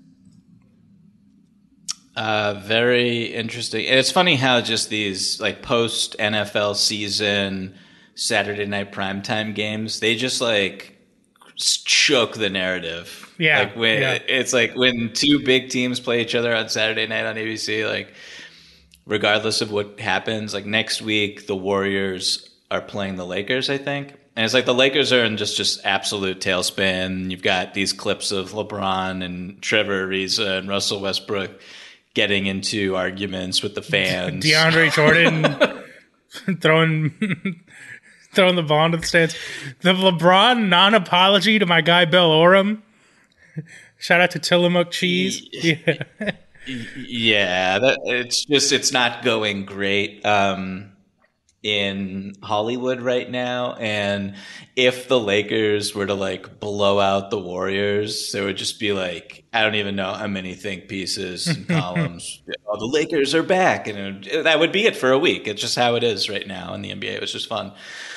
Very interesting. And it's funny how just these, like, post-NFL season Saturday night primetime games, they just, like, choke the narrative. Yeah. Like it's like when two big teams play each other on Saturday night on ABC, like regardless of what happens, like next week the Warriors are playing the Lakers, I think. And it's like the Lakers are in just absolute tailspin. You've got these clips of LeBron and Trevor Ariza and Russell Westbrook getting into arguments with the fans. DeAndre Jordan throwing the ball into the stands. The LeBron non-apology to my guy Bill Oram. Shout out to Tillamook Cheese. Yeah, it's not going great. in Hollywood right now, and if the Lakers were to like blow out the Warriors, there would just be like, I don't even know how many think pieces and columns. Oh, the Lakers are back, and that would be it for a week. It's just how it is right now in the NBA. It was just fun.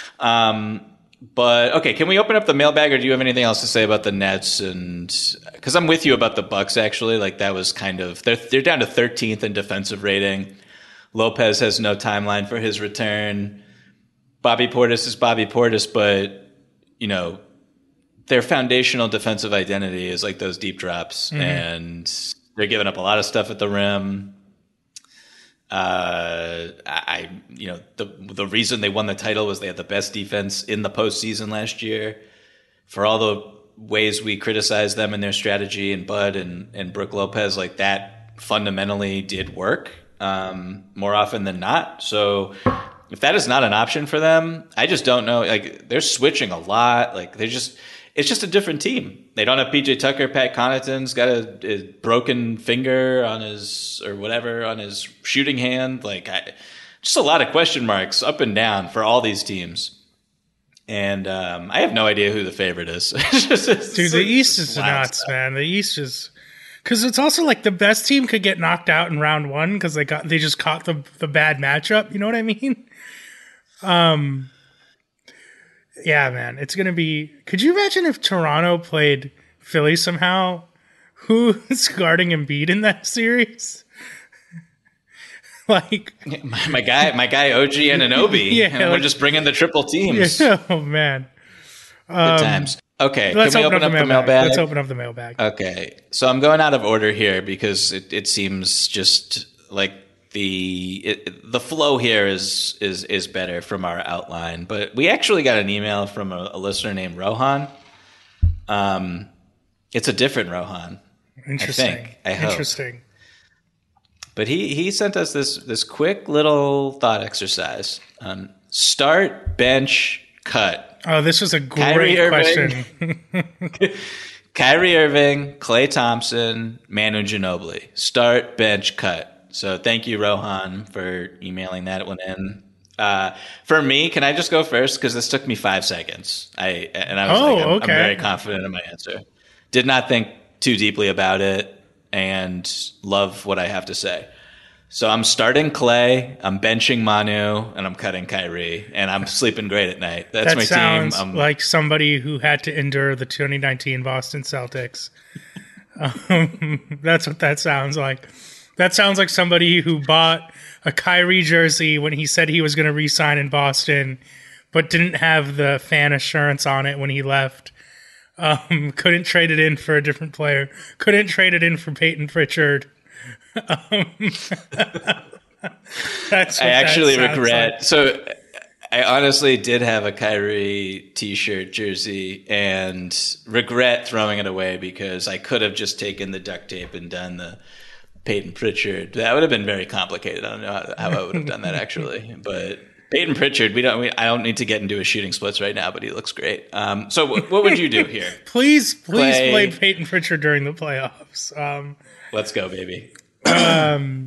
But okay, can we open up the mailbag, or do you have anything else to say about the Nets? And because I'm with you about the Bucks, actually, like that was kind of they're down to 13th in defensive rating. Lopez has no timeline for his return. Bobby Portis is Bobby Portis, but you know their foundational defensive identity is like those deep drops, and they're giving up a lot of stuff at the rim. The reason they won the title was they had the best defense in the postseason last year. For all the ways we criticized them and their strategy and Bud and Brook Lopez, like that fundamentally did work more often than not. So if that is not an option for them, I just don't know. Like they're switching a lot. Like it's just a different team. They don't have PJ Tucker. Pat Connaughton's got a broken finger on his shooting hand. Just a lot of question marks up and down for all these teams. And I have no idea who the favorite is. Dude, the East is nuts, man. The East is because it's also like the best team could get knocked out in round one because they just caught the bad matchup. You know what I mean? Yeah, man, it's going to be... Could you imagine if Toronto played Philly somehow? Who's guarding Embiid in that series? Like... My guy OG Anunoby. Yeah, and we're just bringing the triple teams. Yeah, oh, man. Good times. Okay, Let's can we open up the mailbag? Let's open up the mailbag. Okay, so I'm going out of order here because it seems just like the flow here is better from our outline, but we actually got an email from a listener named Rohan. It's a different Rohan. Interesting. I hope. Interesting. But he sent us this quick little thought exercise. Start, bench, cut. Oh, this was a great question. Kyrie Irving, Klay Thompson, Manu Ginobili. Start, bench, cut. So thank you, Rohan, for emailing that one in. For me, can I just go first? Because this took me 5 seconds. I'm very confident in my answer. Did not think too deeply about it and love what I have to say. So I'm starting Klay, I'm benching Manu, and I'm cutting Kyrie, and I'm sleeping great at night. That's my team. Sounds like somebody who had to endure the 2019 Boston Celtics. That's what that sounds like. That sounds like somebody who bought a Kyrie jersey when he said he was going to re-sign in Boston, but didn't have the fan assurance on it when he left. Couldn't trade it in for a different player. Couldn't trade it in for Peyton Pritchard. That's what I actually regret. Like. So I honestly did have a Kyrie t-shirt jersey and regret throwing it away because I could have just taken the duct tape and done the Peyton Pritchard. That would have been very complicated. I don't know how I would have done that actually. But Peyton Pritchard, I don't need to get into his shooting splits right now, but he looks great. So what would you do here? Please play Peyton Pritchard during the playoffs. Let's go, baby. I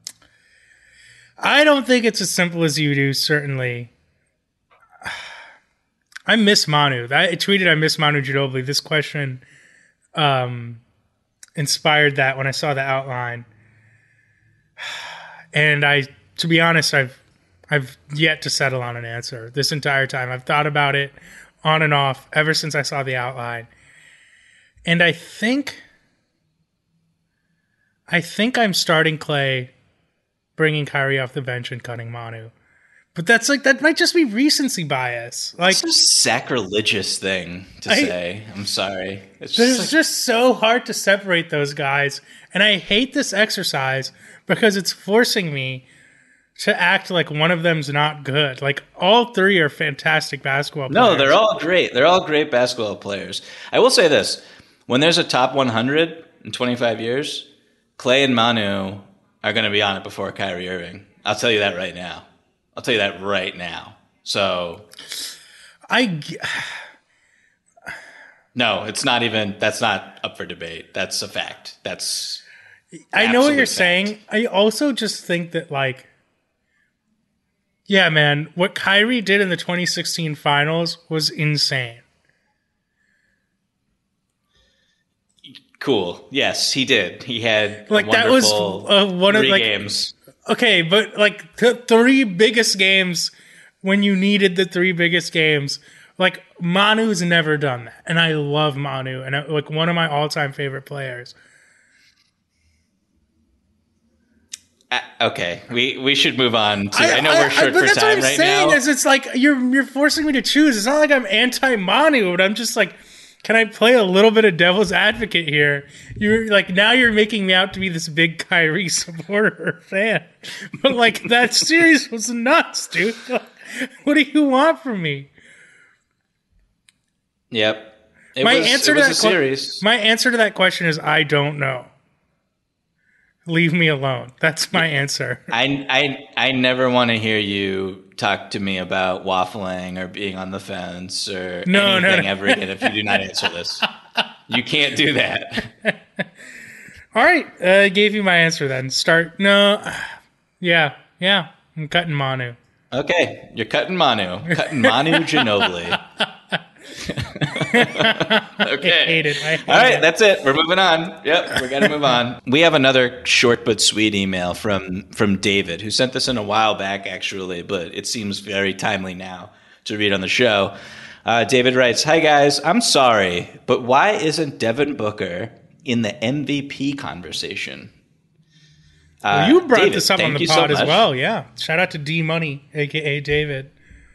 don't think it's as simple as you do, certainly. I miss Manu. I tweeted I miss Manu Ginobili. This question inspired that when I saw the outline. And to be honest, I've yet to settle on an answer this entire time. I've thought about it on and off ever since I saw the outline. And I think I'm starting Klay, bringing Kyrie off the bench and cutting Manu. But that might just be recency bias. Like, it's a sacrilegious thing to say. I'm sorry. It's just so hard to separate those guys. And I hate this exercise because it's forcing me to act like one of them's not good. Like, all three are fantastic basketball players. No, they're all great. They're all great basketball players. I will say this. When there's a top 100 in 25 years, Klay and Manu are going to be on it before Kyrie Irving. I'll tell you that right now. So, no, it's not even. That's not up for debate. That's a fact. I know what you're saying. I also just think that, like, Yeah, man. What Kyrie did in the 2016 finals was insane. Cool. Yes, he did. He had like a that was one of three like games. Okay, but like the three biggest games when you needed the three biggest games, like Manu's never done that, and I love Manu, and like one of my all-time favorite players. Okay, we should move on to. I know we're short but for that's time what I'm right saying now. Is it's like you're forcing me to choose. It's not like I'm anti-Manu, but I'm just like, can I play a little bit of devil's advocate here? You're like, now you're making me out to be this big Kyrie supporter or fan, but like that series was nuts, dude. Like, what do you want from me? Yep. My answer to that question is I don't know. Leave me alone. That's my answer. I never want to hear you talk to me about waffling or being on the fence or anything ever again if you do not answer this. You can't do that. All right. I gave you my answer then. Yeah. I'm cutting Manu. Okay. You're cutting Manu. Cutting Manu Ginobili. Okay. I hate it. All right, that's it. We're moving on. Yep, we got to move on. We have another short but sweet email from David, who sent this in a while back, actually, but it seems very timely now to read on the show. David writes, "Hi, guys. I'm sorry, but why isn't Devin Booker in the MVP conversation?" Well, you brought David, this up on the pod as well. Yeah. Shout out to D Money, a.k.a. David.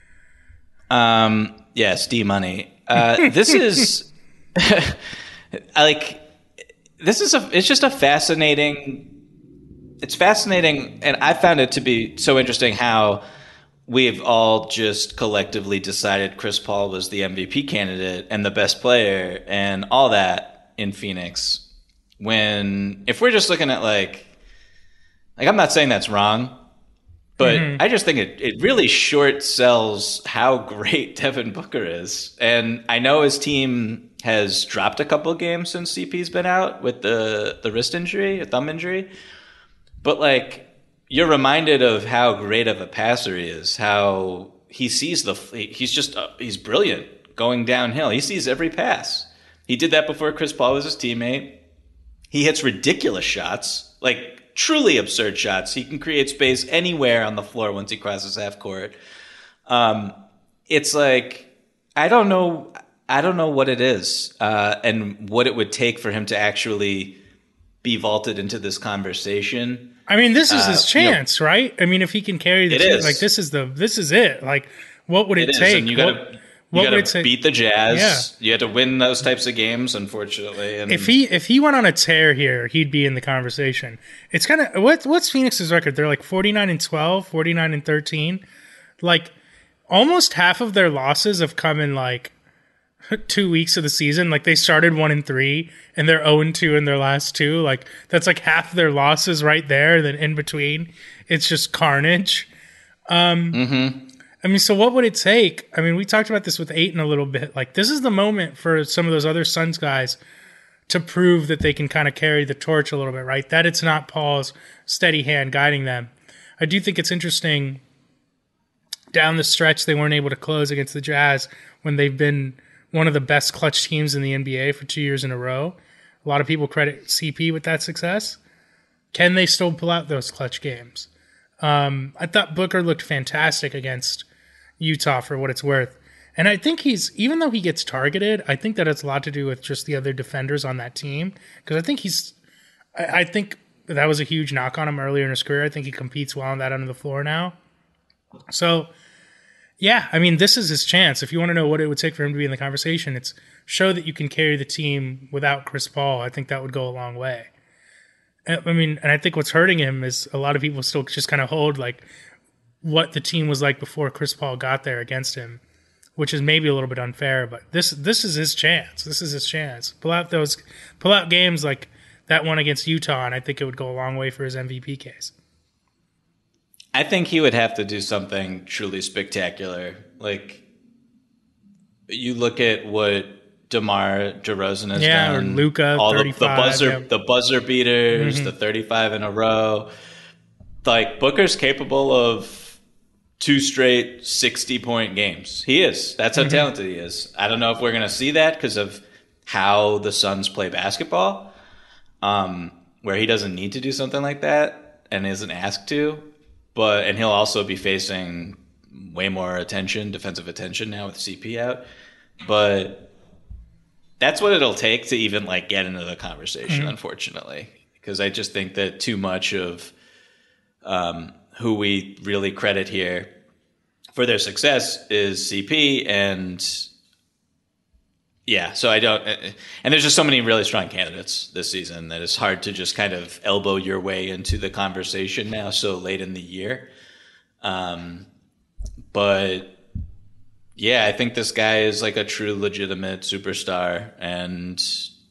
Yes, D Money. This is it's just a fascinating. It's fascinating, and I found it to be so interesting how we've all just collectively decided Chris Paul was the MVP candidate and the best player and all that in Phoenix. When if we're just looking at like I'm not saying that's wrong. But I just think it really short sells how great Devin Booker is. And I know his team has dropped a couple of games since CP's been out with the wrist injury, a thumb injury. But like you're reminded of how great of a passer he is, how he sees he's brilliant going downhill. He sees every pass. He did that before Chris Paul was his teammate. He hits ridiculous shots, like truly absurd shots. He can create space anywhere on the floor once he crosses half court. It's like I don't know what it is and what it would take for him to actually be vaulted into this conversation. I mean, this is his chance, right? I mean, if he can carry the team, like this is it. Like, what would it take? And you got to beat the Jazz. Yeah. You had to win those types of games, unfortunately. And if he went on a tear here, he'd be in the conversation. It's kind of what's Phoenix's record? They're like 49-12, 49-13. Like almost half of their losses have come in like 2 weeks of the season. Like they started 1-3 and they're 0-2 in their last two. Like that's like half their losses right there. Then in between, it's just carnage. I mean, so what would it take? I mean, we talked about this with Ayton a little bit. Like, this is the moment for some of those other Suns guys to prove that they can kind of carry the torch a little bit, right? That it's not Paul's steady hand guiding them. I do think it's interesting down the stretch they weren't able to close against the Jazz when they've been one of the best clutch teams in the NBA for 2 years in a row. A lot of people credit CP with that success. Can they still pull out those clutch games? I thought Booker looked fantastic against Utah for what it's worth. And I think even though he gets targeted, I think that has a lot to do with just the other defenders on that team. Because I think that was a huge knock on him earlier in his career. I think he competes well on that end of the floor now. So, yeah, I mean, this is his chance. If you want to know what it would take for him to be in the conversation, it's show that you can carry the team without Chris Paul. I think that would go a long way. I mean, and I think what's hurting him is a lot of people still just kind of hold like what the team was like before Chris Paul got there against him, which is maybe a little bit unfair, but this is his chance. This is his chance. Pull out games like that one against Utah, and I think it would go a long way for his MVP case. I think he would have to do something truly spectacular. Like you look at what DeMar DeRozan has done. Or Luka, all 35. The buzzer beaters, the 35 in a row. Like Booker's capable of 2 straight 60-point games. He is. That's how talented he is. I don't know if we're going to see that because of how the Suns play basketball, where he doesn't need to do something like that and isn't asked to. And he'll also be facing way more defensive attention now with CP out. But that's what it'll take to even like get into the conversation, unfortunately, because I just think that too much of who we really credit here for their success is CP, and yeah, so I don't, and there's just so many really strong candidates this season that it's hard to just kind of elbow your way into the conversation now so late in the year. But yeah, I think this guy is like a true legitimate superstar, and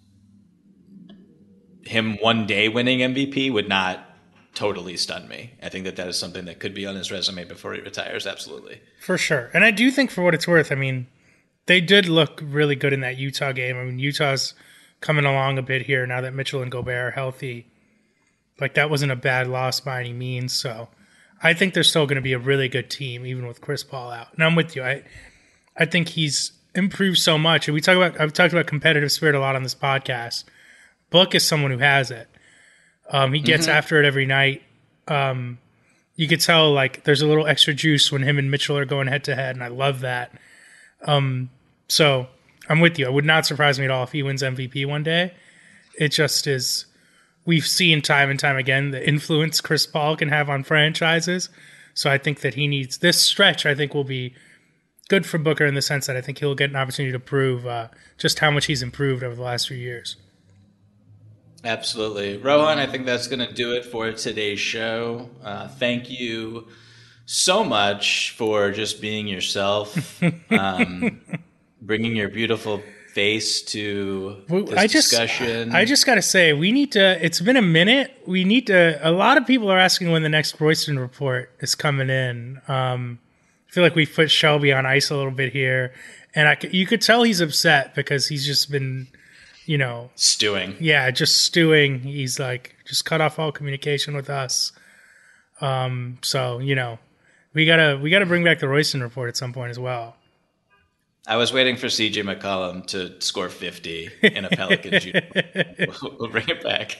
him one day winning MVP would not totally stun me. I think that is something that could be on his resume before he retires. Absolutely. For sure. And I do think for what it's worth, I mean, they did look really good in that Utah game. I mean, Utah's coming along a bit here now that Mitchell and Gobert are healthy. Like, that wasn't a bad loss by any means. So I think they're still going to be a really good team, even with Chris Paul out. And I'm with you. I think he's improved so much. And I've talked about competitive spirit a lot on this podcast. Book is someone who has it. He gets after it every night. You could tell, like, there's a little extra juice when him and Mitchell are going head to head, and I love that. So I'm with you. It would not surprise me at all if he wins MVP one day. It just is. We've seen time and time again the influence Chris Paul can have on franchises. So I think that he needs this stretch. I think will be good for Booker in the sense that I think he'll get an opportunity to prove just how much he's improved over the last few years. Absolutely. Rohan, I think that's going to do it for today's show. Thank you so much for just being yourself, bringing your beautiful face to this discussion. I just got to say, we need to, it's been a minute. A lot of people are asking when the next Royston report is coming in. I feel like we've put Shelby on ice a little bit here. And you could tell he's upset because he's just been, stewing. Yeah, just stewing. He's like, just cut off all communication with us. So, we gotta bring back the Royston report at some point as well. I was waiting for CJ McCollum to score 50 in a Pelicans uniform. We'll bring it back.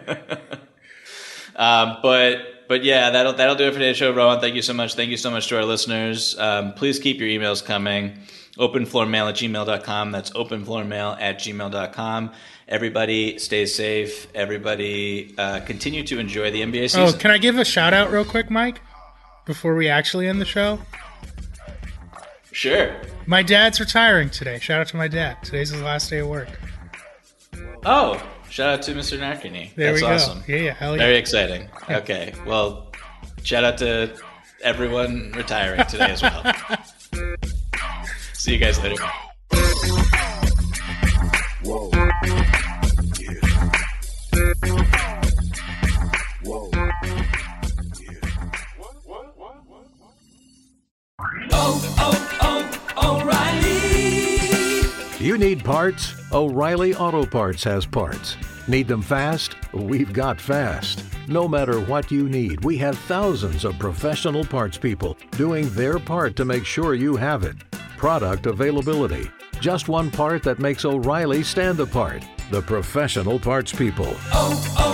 But yeah, that'll do it for today's show. Rohan, thank you so much. Thank you so much to our listeners. Please keep your emails coming. openfloormail@gmail.com. That's openfloormail@gmail.com. Everybody stay safe. Everybody continue to enjoy the NBA season. Oh, can I give a shout out real quick, Mike, before we actually end the show? Sure. My dad's retiring today. Shout out to my dad. Today's his last day of work. Oh, shout out to Mr. Narkini. That's awesome. Yeah, hell yeah. Very exciting. Okay, well, shout out to everyone retiring today as well. See you guys later. Whoa. Whoa. O'Reilly. You need parts? O'Reilly Auto Parts has parts. Need them fast? We've got fast. No matter what you need, we have thousands of professional parts people doing their part to make sure you have it. Product availability. Just one part that makes O'Reilly stand apart. The professional parts people.